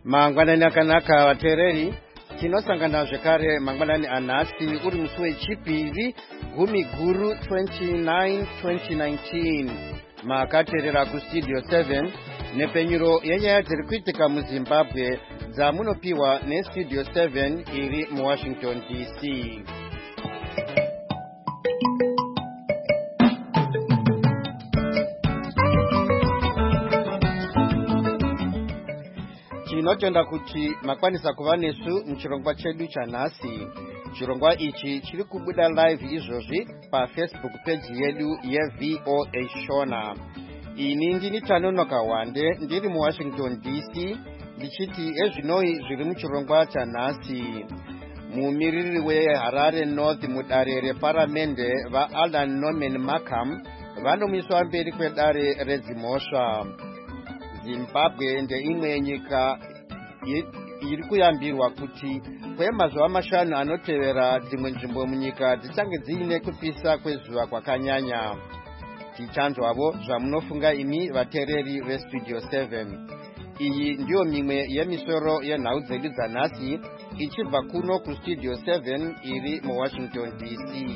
Mangwanani akanaka vateereri, tinosangana zvekare mangwanani anhasi uri musi wechipiri gumi guru 29/2019. Makateerera kustudio 7 nepenyuro yenyaya dziri kuitika muZimbabwe dzamunopiwa nestudio 7 iri muWashington DC. Tinotenda kuti makwanisa kuva nesu muchirongwa chedu chanhasi. Chirongwa ichi chiri kubuda live izvozvi paFacebook page yedu yeVOA Shona. Ini ndini Tanonoka Wande ndiri muWashington DC ndichiti ezvinoi zviri muchirongwa chanhasi. Mumiriri weHarare North mudare reparamende vaAlan Norman Markham vanomiswa mberi kwedare redzimhosva. Zimbabwe ndeimwe nyika iri kuyambirwa kuti kwemazuva mashanu anotevera dzimwe nzvimbo munyika dzichange dziine kupisa kwezuva kwakanyanya. Tichanzwavo zvamunofunga imi vateereri vestudio 7. Iyi ndiyo mimwe yemisoro yenhau dzedu dzanhasi ichibva kuno kustudio 7 iri muWashington DC.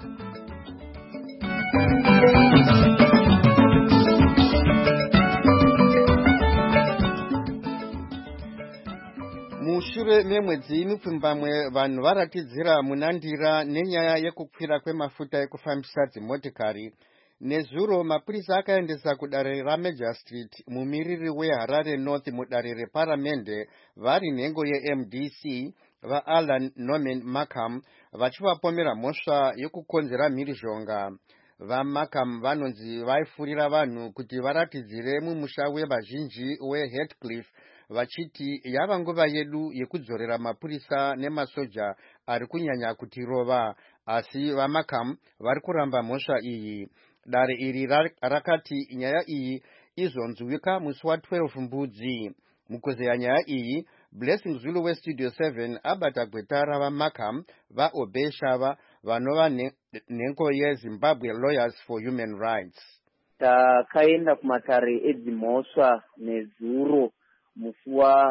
Mushure memwedzi mipfumbamwe vanhu varatidzira munandira nenyaya yekukwira kwemafuta ekufambisa dzimotikari. Nezuro mapurisa akaendesa kudare raMajor Street mumiriri weHarare North mudare reparamende vari nhengo yeMDC vaAlan Norman Markham vachivapomera mhosva yokukonzera mhirizhonga. VaMarkham vanonzi vaifurira vanhu kuti varatidzire mumusha wevazhinji weHeathcliff vachiti yava nguva yedu yekudzorera mapurisa nemasoja ari kunyanya kutirova, asi vaMarkham vari kuramba mhosva iyi. Dare iri rakati nyaya iyi izonzwika musi wa12 mbudzi. Mukuzeya nyaya iyi, Blessing Zulu westudio 7 abata gweta ravaMarkham vaObeshava vanova nhengo yeZimbabwe Lawyers for Human Rights. Takaenda kumatare edzimhosva nezuro musi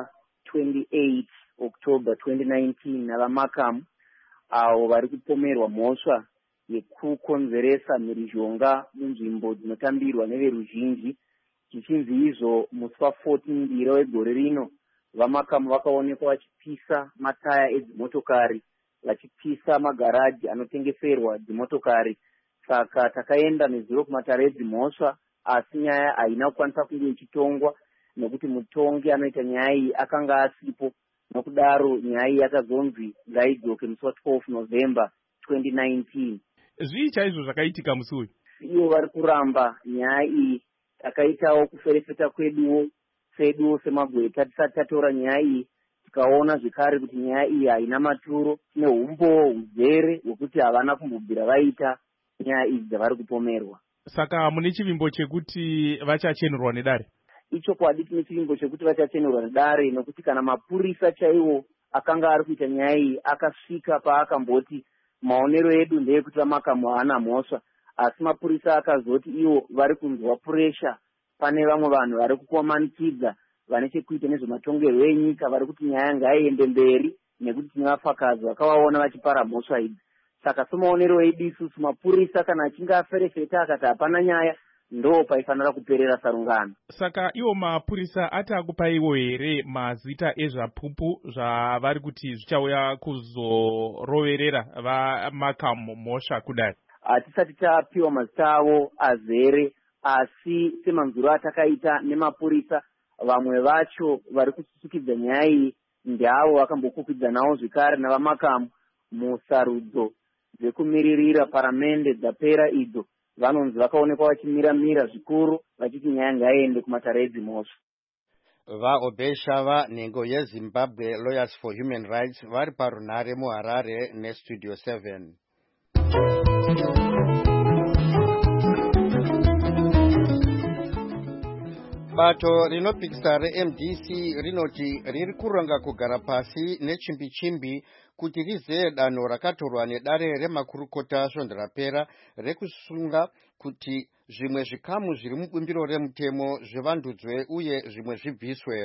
wa28 October 2019 navaMarkham avo vari kupomerwa mhosva yekukonzeresa mhirizhonga munzvimbo dzinotambirwa neveruzhinji. Zvichinzi izvo musi wa14 Ndira wegore rino vaMarkham vakaonekwa vachipisa mataya edzimotokari, vachipisa magaraji anotengeserwa dzimotokari. Saka takaenda nezuro kumatare edzimhosva, asi nyaya haina kukwanisa kunge ichitongwa nekuti mutongi anoita nyaya iyi akanga asipo. Nokudaro nyaya iyi yakazonzi ngaidzoke musi wa12 November 2019. Zvii chaizvo zvakaitika musi uyu? Ivo vari kuramba nyaya iyi. Takaitawo kuferefeta kweduwo semagweta tisati tatora nyaya iyi, tikaona zvekare kuti nyaya iyi haina maturo neumbo huzere hwekuti havana kumbobvira vaita nyaya idzi dzavari kupomerwa. Saka mune chivimbo chekuti vachachenerwa nedare? Ichokwadi tine chivimbo chekuti vachachenerwa nedare, nokuti kana mapurisa chaiwo akanga ari kuita nyaya iyi akasvika paakamboti maonero edu ndeyekuti vaMarkham haana mhosva, asi mapurisa akazoti ivo vari kunzwa puresha pane vamwe vanhu vari kukomanikidza vane chekuita nezvematongerwo enyika, vari kuti nyaya ngaiende mberi nekuti tine vapfakadzi vakavaona vachipara mhosva idzi. Saka semaonero edu isusu mapurisa kana achinge aferefeta akati hapana nyaya, ndo paifanira kuperera sarungano. Saka iwo mapurisa ati akupaiwo here mazita ezvapupu zvavari kuti zvichauya kuzoroverera vaMarkham mhosva kudai? Hatisati tapiwa mazita avo azere, asi semanzuro atakaita nemapurisa, vamwe vacho vari kususukidza nyaya iyi ndavo vakambokukwidza zvekare navaMarkham musarudzo dzekumiririra paramende dzapera idzo. Vanonzi vakaonekwa vachimira zvikuru vachiti nyaya ngaiende kumatare edzimhosva. VaObeshava nhengo yeZimbabwe Lawyers for Human Rights vari parunhare muHarare nestudio 7. Bato rinopikisa reMDC rinoti riri kuronga kugara pasi nechimbi kuti rizeye danho rakatorwa nedare remakurukota svondo rapera rekusunga kuti zvimwe zvikamu zviri mubumbiro remutemo zvivandudzwe uye zvimwe zvibviswe.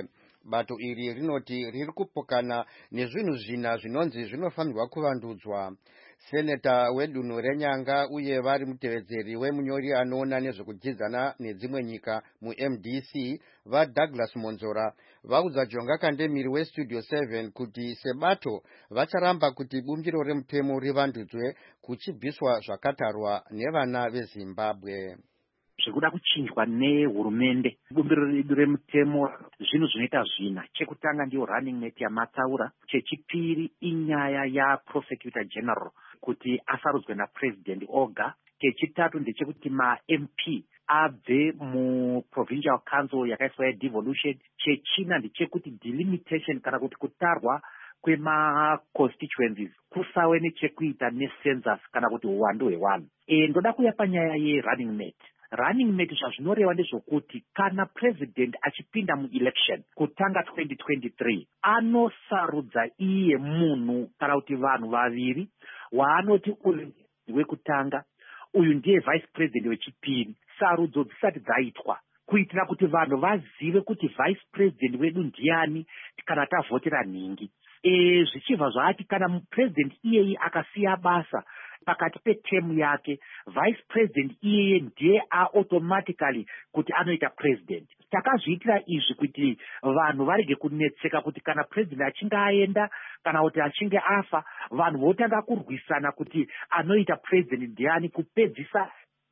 bato iri rinoti riri kupokana nezvinhu zvina zvinonzi zvinofanirwa kuvandudzwa. Seneta wedunhu reNyanga uye vari mutevedzeri wemunyori anoona nezvekudyidzana nedzimwe nyika muMDC vaDouglas Monzora vaudza Jonga Kandemiri weStudio 7 kuti sebato vacharamba kuti bumbiro remutemo rivandudzwe kuchibviswa zvakatarwa nevana veZimbabwe. Zvikuda kuchinjwa nehurumende bumbiro redu remutemo zvinhu zvinoita zvina. Chekutanga ndiyo running mate yamatsaura, chechipiri inyaya yaprosecutor general kuti asarudzwe napresident oga, chechitatu ndechekuti ma-MP abve muprovincial council yakaiswa yadevolution, chechina ndechekuti delimitation kana kuti kutarwa kwema-constituencies kusave nechekuita necensus kana kuti uwandu hwevanhu. Ndoda kuya panyaya yerunning mate. Running mate zvazvinoreva ndezvokuti kana president achipinda muelection kutanga 2023 anosarudza iye munhu kana kuti vanhu vaviri waanoti uyu wekutanga uyu ndiye vice president wechipiri. Sarudzo dzisati dzaitwa kuitira kuti vanhu vazive kuti vice president wedu ndiani kana tavhotera nhingi. Zvichibva zvati kana president iyeye akasiya basa pakati petemu yake, vice president iyeye ndiye automatically kuti anoita president. Takazviitira izvi kuti vanhu varege kunetseka kuti kana president achinge aenda kana kuti achinge afa vanhu votanga kurwisana kuti anoita president ndiani kupedzisa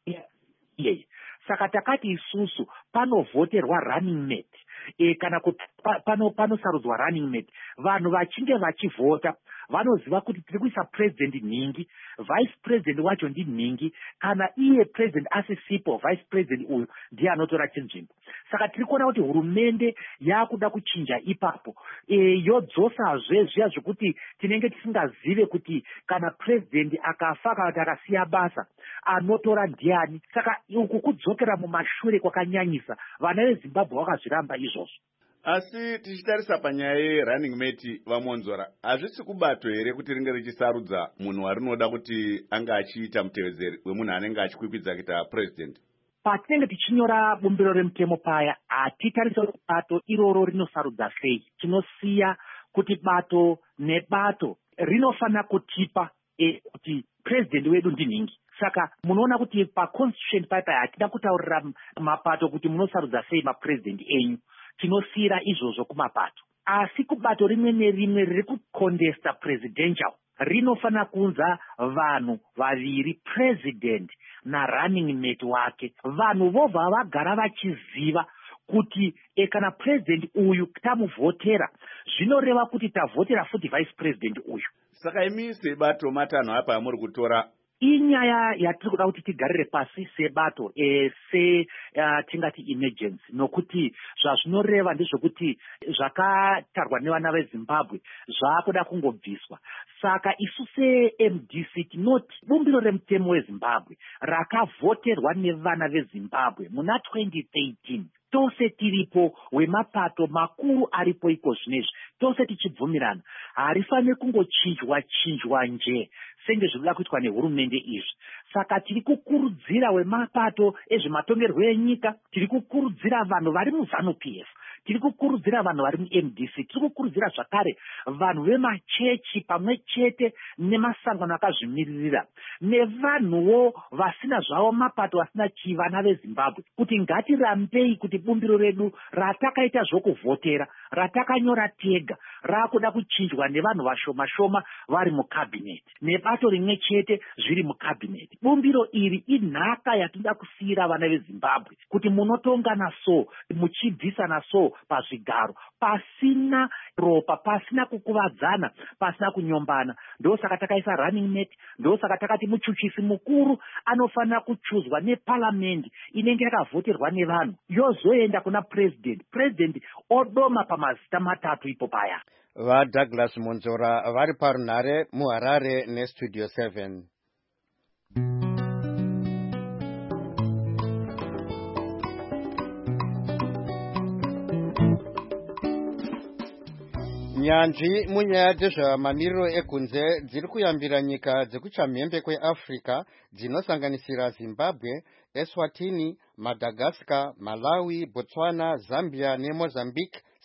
iyeye. Saka takati isusu panovhoterwa running mate kana kuti panosarudzwa running mate, vanhu vachinge vachivhota vanoziva kuti tiri kuisa president nhingi, vice president wacho ndinhingi, kana iye president asisipo vice president uyu ndiye anotora chinzvimbo. Saka tiri kuona kuti hurumende yakuda kuchinja ipapo, yodzosazve zviya zvekuti tinenge tisingazive kuti kana president akafa kana kuti akasiya basa anotora ndiani. Saka uku kudzokera mumashure kwakanyanyisa. Vana veZimbabwe vakazviramba izvozvo. Asi tichitarisa panyaya yerunning mate vaMonzora, hazvisi kubato here kuti ringe richisarudza munhu warinoda kuti anga achiita mutevedzeri wemunhu anenge achikwikwidzwa kuita president? Patinenge tichinyora bumbiro remutemo paya hatitarisa kuti bato iroro rinosarudza sei. Tinosiya kuti bato nebato rinofana kutipa kuti president wedu ndinhingi. Saka munoona kuti paconstitution paya hatida kutaurira mapato kuti munosarudza sei mapresident enyu. Tinosiyira izvozvo kumapato. Asi kubato rimwe nerimwe riri kukondesta presidential rinofana kunza vanhu vaviri, president na running mate wake. Vanhu vobva vagara vachiziva kuti kana president uyu tamuvhotera zvinoreva kuti tavhotera futi vice president uyu. Saka imi sebato matanho apa amuri kutora inyaya yatiri kuda kuti tigarire pasi sebato tingati emergency, nokuti zvazvinoreva ndezvokuti zvakatarwa nevana veZimbabwe zvakuda kungobviswa. Saka isu seMDC tinoti bumbiro remutemo weZimbabwe rakavhoterwa nevana veZimbabwe muna 2013 tose tiripo wemapato makuru aripo iko zvinezvi tose tichibvumirana harifaniri kungochinjwa nje senge zvinoda kuitwa nehurumende izvi. Saka tiri kukurudzira wemapato ezvematongerwo enyika, tiri kukurudzira vanhu vari muZANU-PF, tiri kukurudzira vanhu vari muMDC, tiri kukurudzira zvakare vanhu vemachechi pamwe chete nemasangano akazvimiririra nevanhuwo vasina zvavo mapato vasina chivana veZimbabwe kuti ngatirambei kuti bumbiro redu ratakaita zvokuvhotera ratakanyora tega rakuda kuchinjwa nevanhu vashoma vari mukabhineti nebato rimwe chete zviri mukabhineti. Bumbiro iri inhaka yatinoda kusiyira vana veZimbabwe kuti munotongana so muchibvisana so pazvigaro pasina ropa, pasina kukuvadzana, pasina kunyombana. Ndosaka takaisa running mate, ndosaka takati muchuchisi mukuru anofanira kuchuzwa neparliament inenge yakavhoterwa nevanhu yozoenda kuna president odoma pamazita matatu ipo paya. VaDouglas Monzora vari parunhare muHarare neStudio 7. Nyanzvi munyaya dzezvamamiriro ekunze dziri kuyambira nyika dzekuchamhembe kweAfrica dzinosanganisira Zimbabwe, Eswatini, Madagascar, Malawi, Botswana, Zambia neMozambique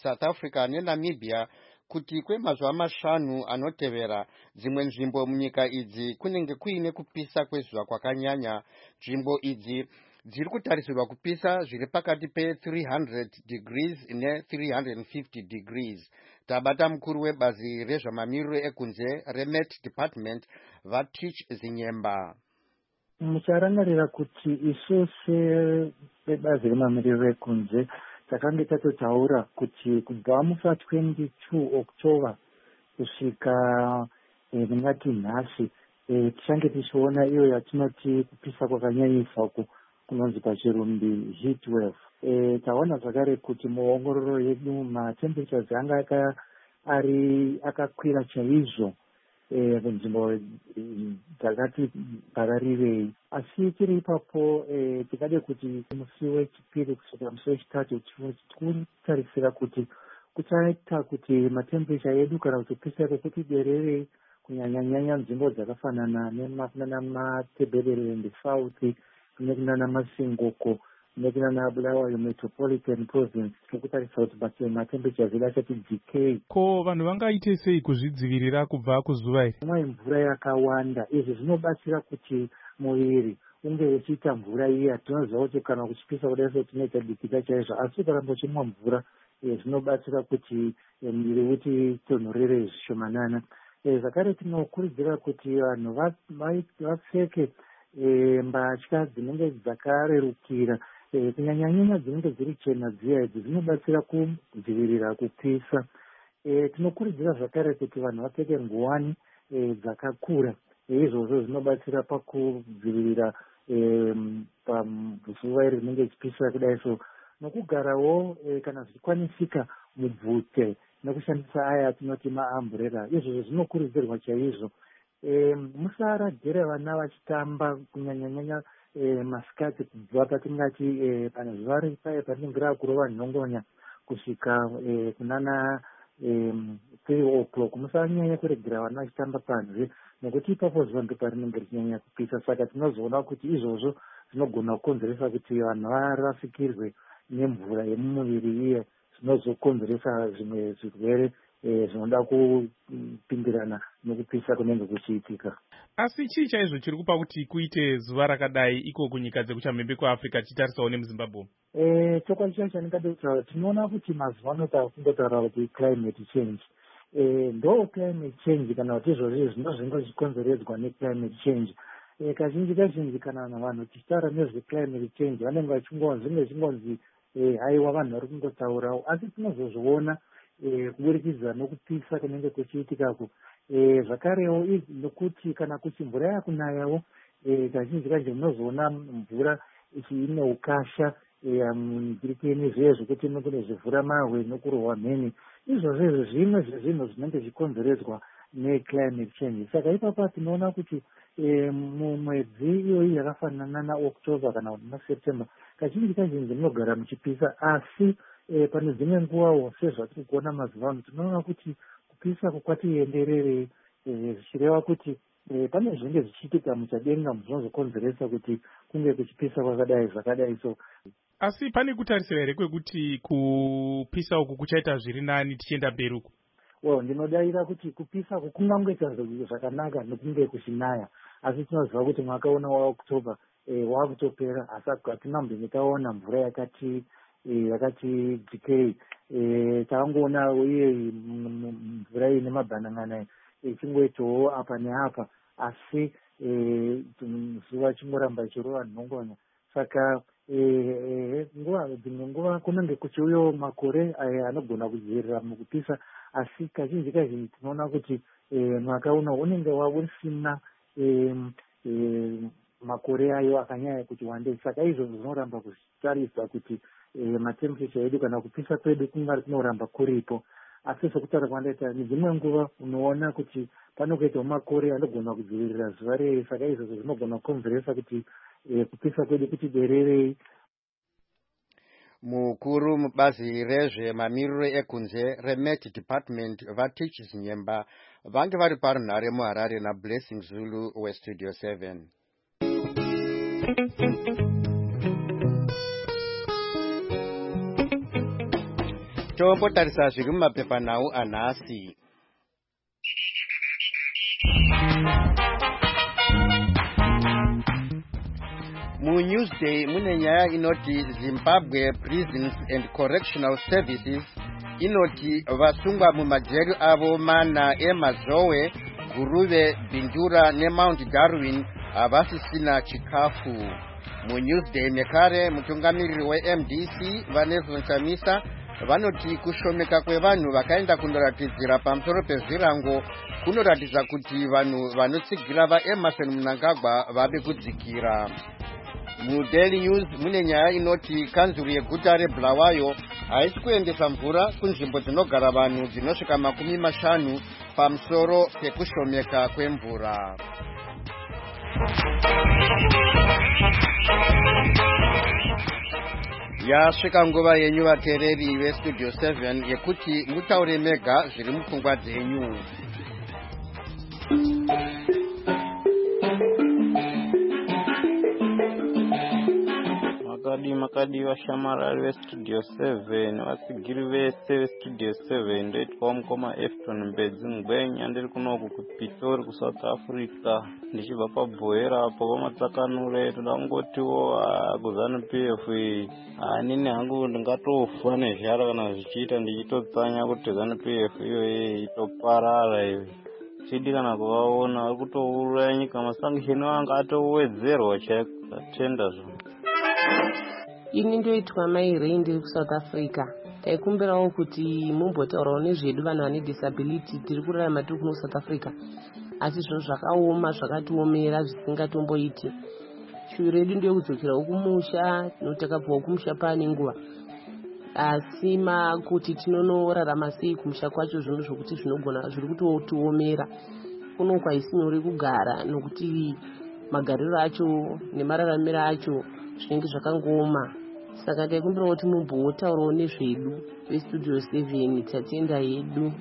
South Africa neNamibia kuti kwemazuva mashanu anotevera dzimwe nzvimbo munyika idzi kunenge kuine kupisa kwezuva kwakanyanya. Nzvimbo idzi dziri kutarisirwa kupisa zviri pakati pe300 degrees ne350 degrees. Tabata mukuru webazi rezvamamiriro ekunze reMet Department Vatich Zinyemba. Mucharangarira kuti isu sebazi remamiriro ekunze takange tatotaura kuti kubva musa 22 October kusvika ndingati nhasi tichange tichiona iyo yatinoti kupisa kwakanyanyisa uku kunonzi pachirumbi heat wave. Taona zvakare kuti muongororo yedu matemperatures anga akakwira chaizvo kunzvimbo dzakati pakarirei, asi tiri ipapo tikade kuti musi wechipiri kusvika musi wechitatu tirikutarisira kuti kuchaita kuti matemperature edu kana kuti kupisa kwekuti dererei kunyanyanyanya nzvimbo dzakafanana nematebeleland south nekunana masingoko nekunana Bulawayo metropolitan province tikutarisa kuti matemperatures edu achati decay. Ko vanhu vangaite sei kuzvidzivirira kubva kuzuva iri? Kumwa mvura yakawanda, izvi zvinobatsira kuti muviri unge uchiita mvura iya. Tinoziva kuti kana kuchipisa kudai so tinoita dikita chaizvo, asi ukaramba uchimwa mvura zvinobatsira kuti muviri uti tonhorere zvishomanana. Zvakare tinokurudzira kuti vanhu vapfeke mbatya dzinenge dzakarerukira kunyanyanyanya dzinenge dziri chena dziya idzi dzinobatsira kudzivirira kupisa. Tinokurudzira zvakare kuti vanhu vapfeke nguwani dzakakura, izvozvo zvinobatsira pakudzivirira pazuva iri rinenge richipisa kudai so, nokugarawo kana zvichikwanisika mubvute nekushandisa aya atinoti maamburera. Izvozvo zvinokurudzirwa chaizvo. Musaragire vana vachitamba kunyanyanyanya masikati kubva patingati pane zuva parinenge rakurova nhongonya kusvika kunana 3 o'clock. Musanyanya kuregera vana vachitamba panze nekuti ipapo zuva ndo parinenge richinyanya kupisa. Saka tinozoona kuti izvozvo zvinogona kukonzeresa kuti vanhu varasikirwe nemvura yemumuviri iye, zvinozokonzeresa zvimwe zvirwere zvinoda kupindirana nekupisa kunenge kuchiitika. Asi chii chaizvo chiri kupa kuti kuite zuva rakadai iko kunyika dzekuchamhembe kwaAfrica tichitarisawo nemuZimbabwe? Chokwadi chacho chandingade kutaura, tinoona kuti mazuva ano takungotaura kuti climate change. Ndo climate change kana kuti izvozvo zvinenge zvichikonzeredzwa neclimate change. Kazhinji kana vanhu tichitaura nezveclimate change vanenge vachingonzi haiwa vanhu vari kungotaurawo, asi tinozozviona kuburikidza nokupisa kunenge kuchiitikako. Zvakarewo nokuti kana kuti mvura yakunayawo kazhinji munozoona mvura ichiine ukasha mumvirikeni zviye zvekuti kune zvivhura mahwe nokurohwa mheni. Izvozvo zvimwe zvezvinhu zvinenge zvichikonzeredzwa neclimate change. Saka ipapo tinoona kuti mumwedzi iyoyi yakafanana naOctober kana kuti naSeptember kazhinji munogara muchipisa, asi pane dzimwe nguvawo sezvatiri kuona mazuva ano tinoona kuti kupisa kwatiendererei, zvichireva kuti pane zvinenge zvichiitika muchadenga zvinozokonzeresa kuti kunge kuchipisa kwakadai zvakadai so. Asi pane kutarisira here kwekuti kupisa uku kuchaita zviri nani tichienda mberi uku? Ndinodaira kuti kupisa uku kungangoita zvakanaka nekunge kuchinaya, asi tinoziva kuti mwakaona waOctober wakutopera, asi hatina mbenge taona mvura yakati decay. Takangoona uye mvura ine mabhanang'ana ichingoitawo apa neapa, asi zuva chingoramba ichirova nhongonya. Saka dzimwe nguva kunenge kuchiuyawo makore anogona kudzivirira mukupisa, asi kazhinji tinoona kuti mwaka uno unenge usina makore ayo akanyanya kuti wandei. Saka izvozvo zvinoramba kutarisa kuti matemperature edu kana kupisa kwedu kunoramba kuripo, asi sekutaura kwandaita nedzimwe nguva unoona kuti panokuitawo makore anogona kudzivirira zuva rei. Saka izvozvo zvinogona kukonzeresa kuti kupisa kwedu kuti dererei. Mukuru mubazi rezvemamiriro ekunze reMet Department Vatich Zinyemba vange vari parunhare muHarare naBlessing Zulu weStudio 7. tombotarisa zviri mumapepanhau anhasi. MuNewsday mune nyaya inoti Zimbabwe Prisons and Correctional Services inoti vasungwa mumajeri avo mana eMazowe, Guruve, Bindura neMount Darwin havasisina chikafu. MuNewsday nekare mutungamiriri weMDC Vanessa Chamisa vanoti kushomeka kwevanhu vakaenda kundoratidzira pamusoro pezvirango kunoratidza kuti vanhu vanotsigira vaEmerson Mnangagwa vave kudzikira. MuDaily News mune nyaya inoti kanzuru yeguta reBulawayo haisi kuendesa mvura kunzvimbo dzinogara vanhu dzinosvika 50 pamusoro pekushomeka kwemvura. Yasvika nguva yenyu vateereri veStudio 7 yekuti mutaure mega zviri mupfungwa dzenyu. Makadi vashamarari veStudio 7 vasigiri vese veStudio 7 ndoitwawo mukoma Efton Mbedzi Ngwenya ndiri kunoku kuPitori kuSouth Africa ndichibva pabhoera apo pamatsakanure toda kungotiwo kuZANU-PF nini hangu ndingatofa nezhara kana zvichiita ndichitotsanya kuti ZANU-PF iyoye itoparara iwe chidi kana kuvaona vari kutouraya nyika masangisheni anga atowedzerwa chaikatendazvo. Ini ndoitwa Mairei ndiri kuSouth Africa. Taikumbirawo kuti mumbotaurawo nezvedu vanhu vane disability tiri kurarama tiri kuno South Africa. Asi zvinhu zvakaoma zvakatiomera zvisingatomboiti. Shuviro yedu ndeyekudzokerawo kumusha, takabvawo kumusha pane nguva. Asi kuti tinonorarama sei kumusha kwacho zvinhu zvokuti zvinogona zviri kutotiomera. Kuno kwaisi nyore kugara nokuti magariro acho nemararamiro acho zvinenge zvakangooma. Saka taikumbira kuti mumbotaurawo nezvedu veStudio 7 tatenda yedu.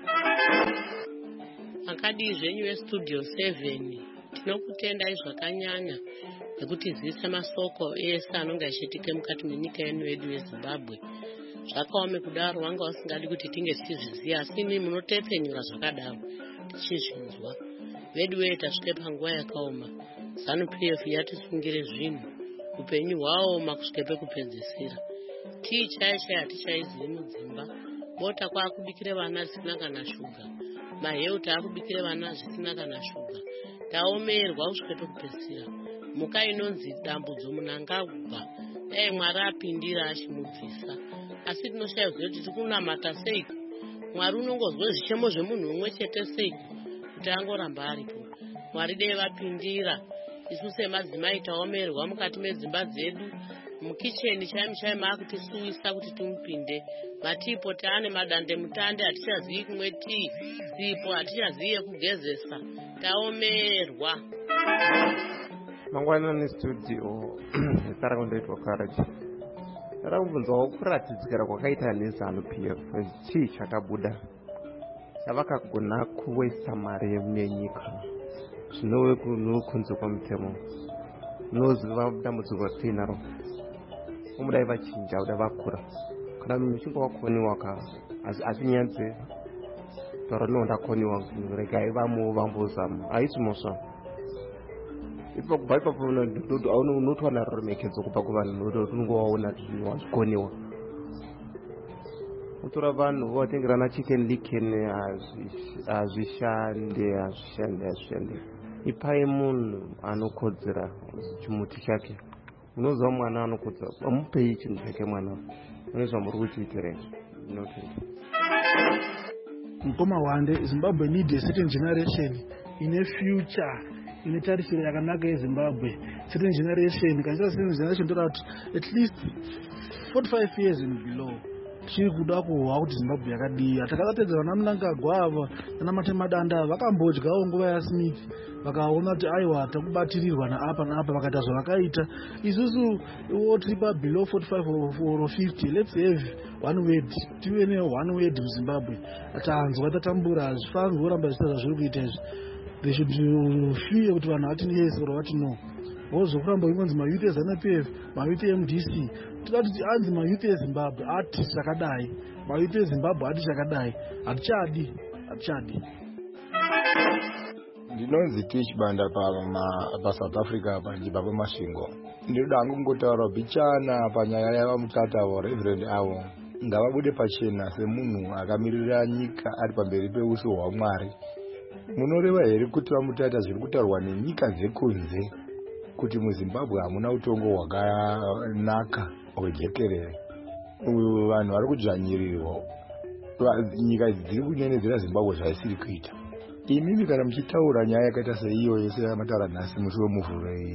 Makadi zvenyu veStudio 7 tinokutendai zvakanyanya nekutiziisa masoko ese anonga achiitika mukati menyika yenu yedu yeZimbabwe. Zvakaome kudaro wanga usingadi kuti tinge tichizviziva, asi imi munotepfenyura zvakadaro tichizvinzwa. Vedu wedu tasvike panguva yakaoma. ZANU-PF yatisungire zvinhu. Upenyu hwaoma kusvike pekupedzisira. Tii chaichai hatichaizivi mudzimba. Bota kwaakubikire vana zvisina kana shuga. Maheu taakubikire vana zvisina kana shuga. Taomerwa kusvike pekupedzisira. Muka inonzi dambudzo Mnangagwa. Dai Mwari apindira achimubvisa. Asi tinoshaivwa kuti tikunamata seiko. Mwari unongozwe zvichemo zvemunhu umwe chete seiko kuti angoramba aripo. Mwari dai vapindira. Isu semadzimai taomerwa mukati medzimba dzedu. Mukicheni chaimi maakutisuwisa kuti timupinde. Matipo taane madande mutande hatichazivi kumwe tii. Sipo hatichazivi yekugezesa. Taomerwa. Mangwana neStudio Sara kundoitwa Courage. Sara kubvunzawo kuratidzikira kwakaita neZANU-PF chii chakabuda. Savakagona kuwesa mari yenyika. Zvinove kunze kwemutemo. Unoziva dambudziko ratinaro. Umudai vachinja kudai vakura. Kana muchinge wakoniwa asinyanze taura no ndakoniwa regai vambozama. Haisi mosva. Ipo kubva ipapo unotwa naruremekedzo kubva kuvanhu unongowaona kuti wazvikoniwa. Utora vanhu votengerana chicken licken hazvishande. Ipai munhu anokodzera chimuti chake. Unoziva mwana anokodzera, mupei chinhu chake mwana. Unoziva muri kuchiitirei. Mukoma Wande, Zimbabwe need a certain generation in a future. Inotarisiro yakanaka yeZimbabwe. Certain generation, consider certain generation to at least 45 years and below. Chiri kuda kuhwa kuti Zimbabwe yakadii. Atakatedza vana Mnangagwa ava nana Matemadanda vakambodyawo nguva yaSmith. Vakaona kuti aiwa takubatirirwa naapa naapa vakaita zvavakaita. Isusu tiripa below 45 or 50. Let's have one word. Tive ne one word muZimbabwe. Tanzwa tatambura hazvifanirwi kuramba zviita zvazviri kuita izvi. They should fear kuti vanhu vati yes or vati no. Wozokuramba ingonzi mayuth eZANU-PF, mayuth eMDC. Tikati anzi mayuth eZimbabwe ati zvakadai. vaite Zimbabwe ati chakadai hatichadi. Ndinonzi Tichibanda South Africa panjimba pamasvingo. Ndinoda hangu kungotaura bichana panyaya yavamutata avo Reverend avo ngavabude pachena semunhu akamirira nyika ari pamberi peuso hwaMwari. Munoreva here kuti vamutata zviri kutaurwa nenyika dzekunze kuti muZimbabwe hamuna utongo hwakanaka hwejekerere? Vanhu vari kudzvanyirirwa, nyika idzi dziri kunyenedzera Zimbabwe zvaisiri kuita. Imimi kana muchitaura nyaya yakaita seiyo yese yamataura nhasi musi wemuvhure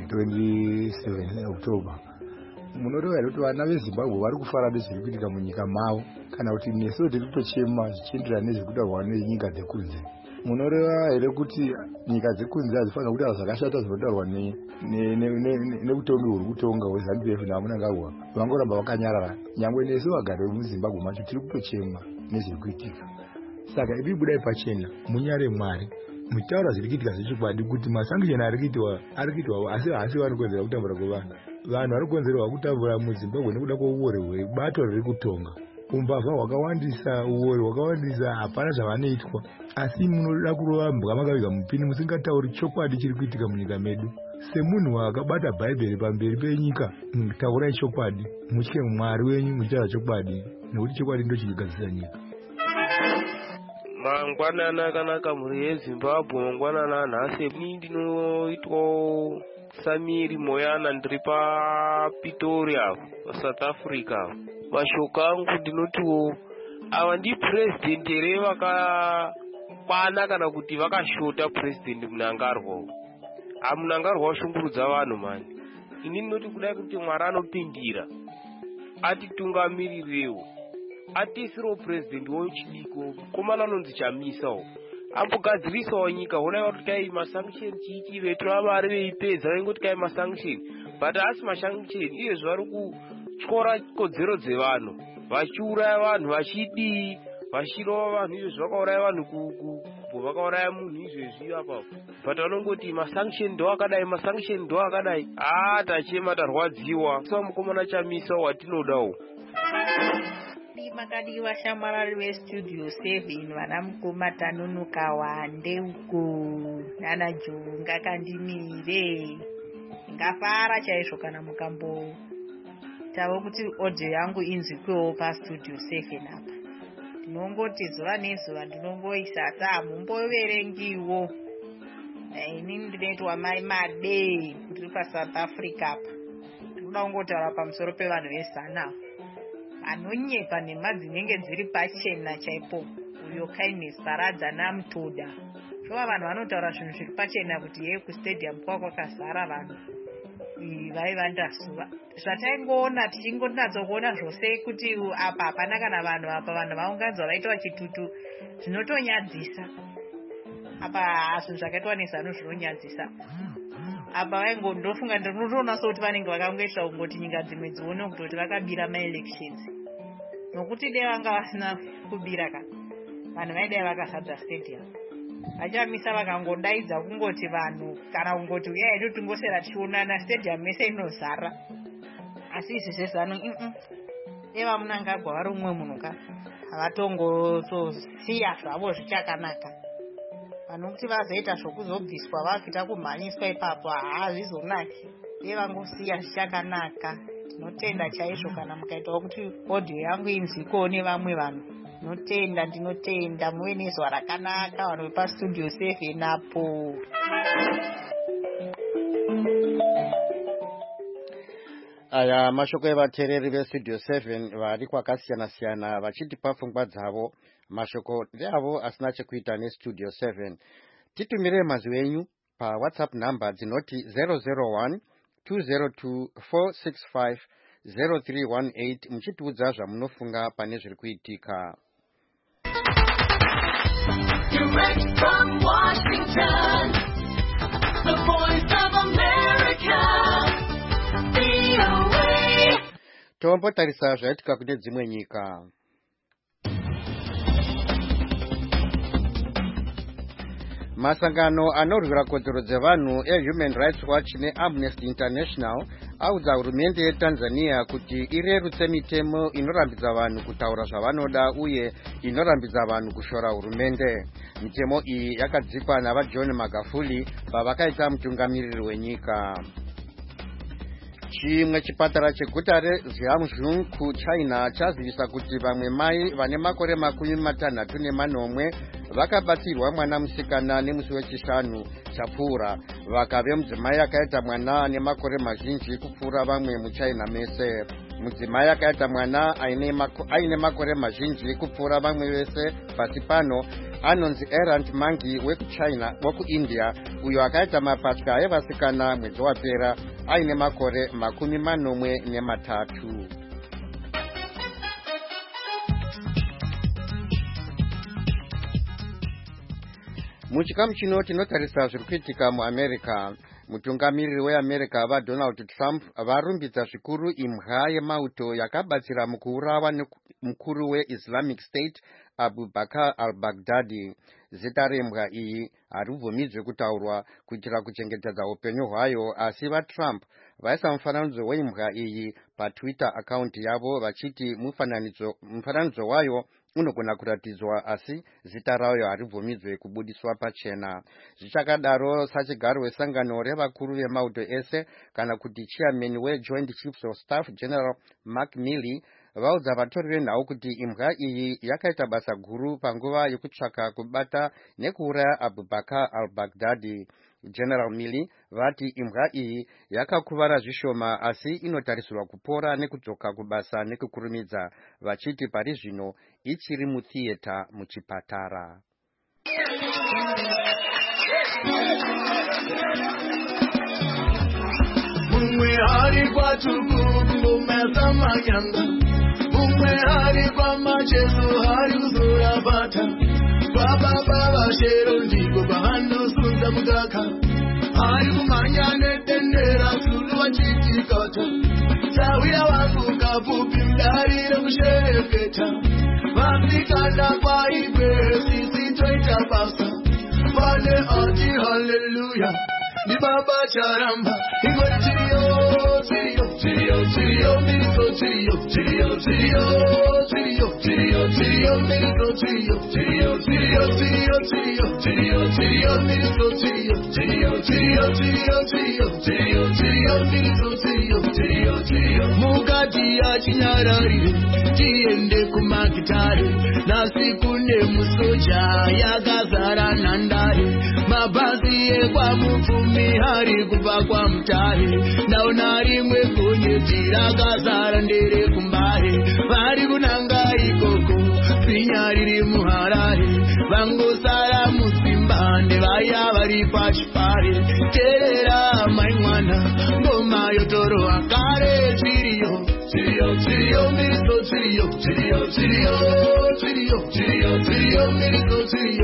27 October, munoreva here kuti vana veZimbabwe vari kufara nezviri kuitika munyika mavo, kana kuti nesu tiri kutochema zvichienderana nezviri kutaurwa nenyika dzekunze? Munoreva here kuti nyika dzekunze hadzifanira kutaura zvakashata zvinotaurwa neutongi huri kutonga hweZANU-PF naMunangagwa, vangoramba vakanyarara? Nyangwe nesu vagari vemuZimbabwe macho tiri kutochema nezviri kuitika. Saka ipi budai pachena, munyare Mwari, muchitaura zviri kuitika zvechokwadi kuti masangicheni ari kuitwa asi vanokonzera kutambura kwevanhu. Vanhu vari kukonzerwa kutambura muZimbabwe nekuda kweuore hwebato riri kutonga. Umbavha hwakawandisa, uore hwakawandisa, hapana zvavanoitwa. Asi munoda kurova mbwa makaviga mupini musingatauri chokwadi chiri kuitika munyika medu. Semunhu akabata Bhaibheri pamberi penyika, taurai chokwadi, mutye Mwari wenyu muchitaura chokwadi, nekuti chokwadi ndicho chinogadzira nyika. Mangwanana akanaka mhuri yeZimbabwe, mangwanana nhasi. Ini ndinoitwa Samiri Moyana, ndiri paPretoria, South Africa. Mashoko angu ndinotiwo ava ndipurezidendi here vakakwana kana kuti vakashota purezidendi Munangarwa. Munangarwa washungurudza vanhu mani. Ini ndinoti kudai kuti Mwari anopindira atitungamirirewo, atiisirewo purezidendi wechidiko komana anonzi Chamisawo, ambogadzirisawo nyika. Onai kuti kai masankisheni chiiti vetora mari veipedza vaingoti kai masankisheni, but asi masankisheni izvezvi vari kutyora kodzero dzevanhu, vachiuraya vanhu, vachidii, vachirova vanhu. Izvezvi vakauraya vanhu kubvo vakauraya munhu izvezvi apapo, but vanongoti masankisheni ndo akadai, masankisheni ndo akadai. Tachema tarwadziwa. Sa mukomana Chamisa watinodawo. Makadiwa Shamarari weStudio 7, vana mukoma Tanunuka Wande uko nana Junga Kandimire. Ngafara chaizvo kana mukambo tavo kuti audio yangu inzwikwewo paStudio 7 apa. Ndinongoti zuva nezuva ndinongoisa mumboverengiwo. Ini ndinoitwa Mai Made ndiri paSouth Africa apa. Ndinoda kungotaura pamusoro pevanhu veZANU anonyepa nhema dzinenge dziri pachena chaipo. Uyo Kindness Paradza naMutoda. Shova vanhu vanotaura zvinhu zviri pachena kuti yeye kustadium kwakazara vanhu vaivandasuva. Zvataingoona tichingonatsokuona zvose kuti apa hapana kana vanhu apa, vanhu vaunganzwa vaitwa chitutu, zvinotonyadzisa. Apa zvinhu zvakaitwa neZANU zvinonyadzisa. Apa vaingondofunga ndinotoona sokuti vanenge vakangoita kungoti nyika dzimwe dzione kutoti vakabira maelections. Nokuti dai vanga vasina kubira ka vanhu vaidai vakazadza stadium. Vachamisa vakangodaidza kungoti vanhu kana kungoti uyai hedu tingosera tichionana stadium mese inozara. Asi izvi zveZANU eva Munangagwa vari umwe munhu ka havatongosiya zvavo zvichakanaka. Vanhu kuti vazoita zvokuzobviswa vakuita kumhanyiswa ipapo hazvizonaki. Vangosiya zvichakanaka. Tinotenda chaizvo kana mukaitawo kuti audio yangu inzwikewo nevamwe vanhu. Ndinotenda muve nezuva rakanaka vanhu vepaStudio 7 apo. Aya mashoko evateereri veStudio 7 vari kwakasiyana-siyana vachitipa pfungwa dzavo. Mashoko ndeavo asina chekuita neStudio 7. Titumire mazwi enyu paWhatsApp number dzinoti 001 202 465 0318 muchitiudza zvamunofunga pane zviri kuitika. Direct from Washington, the voice of America, VOA. Tombotarisa zvaitika kune dzimwe nyika. masangano anorwira kodzero dzevanhu eHuman Rights Watch neAmnesty International audza hurumende yeTanzania kuti irerutse mitemo inorambidza vanhu kutaura zvavanoda uye inorambidza vanhu kushora hurumende. Mitemo iyi yakadzikwa navaJohn Magufuli pavakaita mutungamiriri wenyika. Chimwe chipatara cheguta reZhejiang kuChina chazivisa kuti vamwe mai vane makore 64 vakabatsirwa mwana musikana nemusi wechishanu chapfuura vakave mudzimai akaita mwana ane makore mazhinji kupfuura vamwe muChina mese. Mudzimai akaita mwana aine makore mazhinji kupfuura vamwe vese pasi pano anonzi Errant Mangi wekuIndia uyo akaita mapatya evasikana mwedzi wapera aine makore 43. Muchikamu chino tinotarisa zviri kuitika muAmerica. Mutungamiriri weAmerica vaDonald Trump varumbidza zvikuru imha yemauto yakabatsira mukuurawa mukuru weIslamic State Abu Bakr al-Baghdadi. Zita remha iyi haribvumidzwe kutaurwa kuitira kuchengetedza upenyu hwayo, asi vaTrump vaisa mufananidzo wemha iyi paTwitter account yavo vachiti mufananidzo wayo unogona kuratidzwa asi zita rayo haribvumidzwe kubudiswa pachena. Zvichakadaro, sachigaro wesangano revakuru vemauto ese kana kuti chairman weJoint Chiefs of Staff General Mark Milley vaudza vatori venhau kuti imha iyi yakaita basa guru panguva yekutsvaka kubata nekuuraya Abu Bakr al-Baghdadi. General Milley vati imha iyi yakakuvara zvishoma asi inotarisirwa kupora nekudzoka kubasa nekukurumidza, vachiti pari zvino ichiri muthiyeta muchipatara. Mumwe hari kwatuku meza manyanga, mumwe hari kwa machezo hari kuzora bata, baba shero ndiko bahando sunza mudaka, hari kumanya netendera sulu wachitikata, tawira wangu kapupi mdari na kushereketa, vasikana kwa ibe sisi toita basa, vane ati hallelujah. Ni baba charamba, iko chirio, miko chirio, miko chirio, mukati achinyarari, tiende kumakitari, nasikune musoja, yakazara nandari, mabhazi ekwa mupfumi hari kubva kwa mutare, ndaona rimwe gonyeti rakazara ndere kumbare, vari kunanga ikoko pinya riri muharare, vangosara musimba ndevaya vari pachipare, teerera mai mwana ngoma yotoro akare chiriyo miriso chiriyo miriso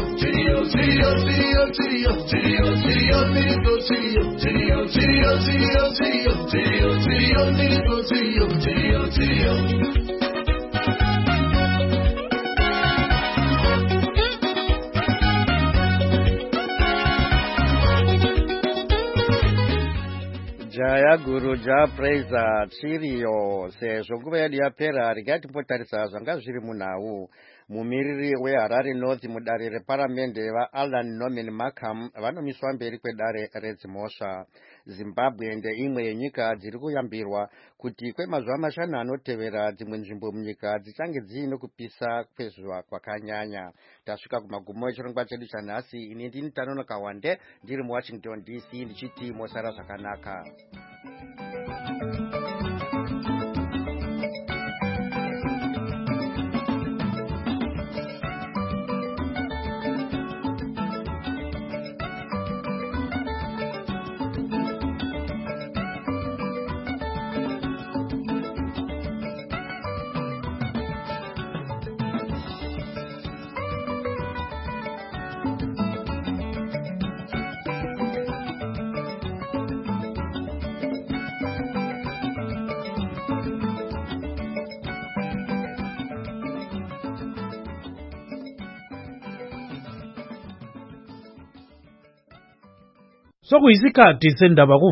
Jaya Guru Ja Praiser chiriyo. Sezvo nguva yedu yapera, regai timbotarisa zvanga zviri munhau. Mumiriri weHarare North mudare reparamende vaAlan Norman Markham vanomiswa mberi kwedare redzimhosva. Zimbabwe ndeimwe yenyika dziri kuyambirwa kuti kwemazuva mashanu anotevera dzimwe nzvimbo munyika dzichange dziine kupisa kwezuva kwakanyanya. Tasvika kumagumo echirongwa chedu chanhasi. Ini ndini Tanonoka Wande ndiri muWashington DC ndichiti mosara zvakanaka. sokuyisikhathi sendaba